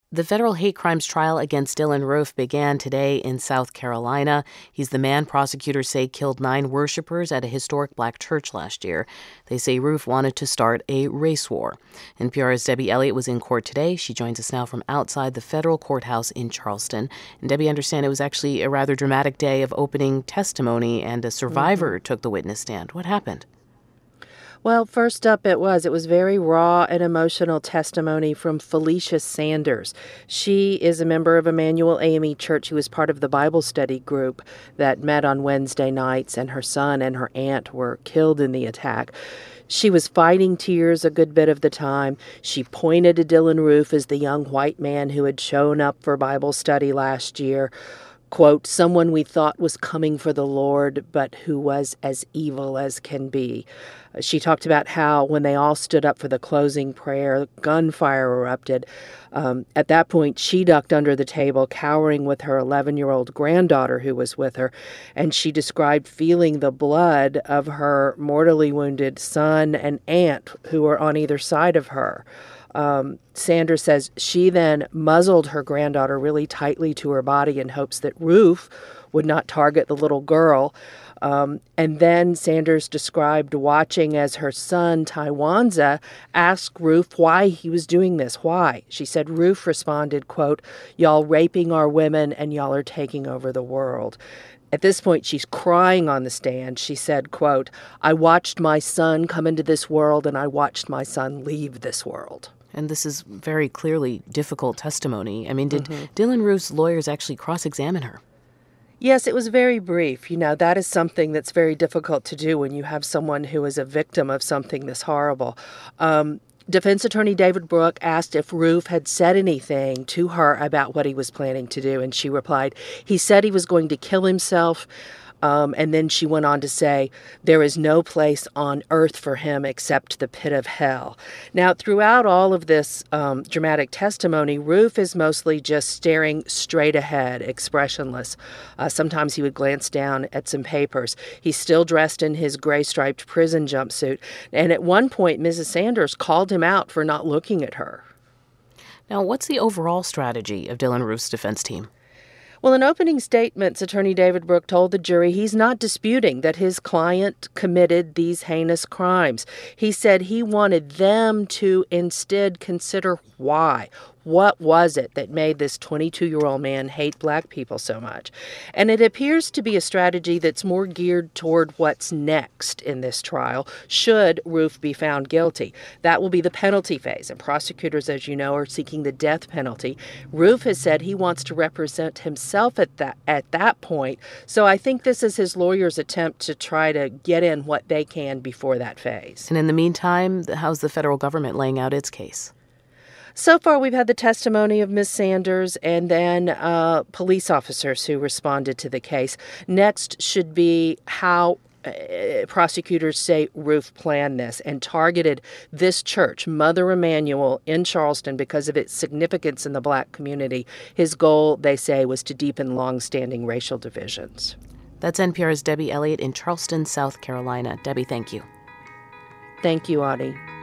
The federal hate crimes trial against Dylann Roof began today in South Carolina. He's the man prosecutors say killed 9 worshipers at a historic black church last year. They say Roof wanted to start a race war. NPR's Debbie Elliott was in court today. She joins us now from outside the federal courthouse in Charleston. And Debbie, I understand it was actually a rather dramatic day of opening testimony, and a survivor took the witness stand. What happened? Well, first up, it was very raw and emotional testimony from Felicia Sanders. She is a member of Emmanuel AME Church who was part of the Bible study group that met on Wednesday nights, and her son and her aunt were killed in the attack. She was fighting tears a good bit of the time. She pointed to Dylann Roof as the young white man who had shown up for Bible study last year. Quote, someone we thought was coming for the Lord, but who was as evil as can be. She talked about how when they all stood up for the closing prayer, gunfire erupted. At that point, she ducked under the table, cowering with her 11-year-old granddaughter who was with her, and she described feeling the blood of her mortally wounded son and aunt who were on either side of her. Sanders says she then muzzled her granddaughter really tightly to her body in hopes that Roof would not target the little girl. And then Sanders described watching as her son, Tywanza, asked Roof why he was doing this. Why? She said Roof responded, quote, y'all raping our women and y'all are taking over the world. At this point, she's crying on the stand. She said, quote, I watched my son come into this world and I watched my son leave this world. And this is very clearly difficult testimony. I mean, did Dylann Roof's lawyers actually cross-examine her? Yes, it was very brief. You know, that is something that's very difficult to do when you have someone who is a victim of something this horrible. Defense attorney David Brooke asked if Roof had said anything to her about what he was planning to do, and she replied, he said he was going to kill himself. And then she went on to say, there is no place on earth for him except the pit of hell. Now, throughout all of this dramatic testimony, Roof is mostly just staring straight ahead, expressionless. Sometimes he would glance down at some papers. He's still dressed in his gray-striped prison jumpsuit. And at one point, Mrs. Sanders called him out for not looking at her. Now, what's the overall strategy of Dylann Roof's defense team? Well, in opening statements, attorney David Brooke told the jury he's not disputing that his client committed these heinous crimes. He said he wanted them to instead consider why. What was it that made this 22-year-old man hate black people so much? And it appears to be a strategy that's more geared toward what's next in this trial, should Roof be found guilty. That will be the penalty phase, and prosecutors, as you know, are seeking the death penalty. Roof has said he wants to represent himself at that point, so I think this is his lawyer's attempt to try to get in what they can before that phase. And in the meantime, how's the federal government laying out its case? So far, we've had the testimony of Ms. Sanders and then police officers who responded to the case. Next should be how prosecutors say Roof planned this and targeted this church, Mother Emanuel, in Charleston because of its significance in the black community. His goal, they say, was to deepen longstanding racial divisions. That's NPR's Debbie Elliott in Charleston, South Carolina. Debbie, thank you. Thank you, Audie.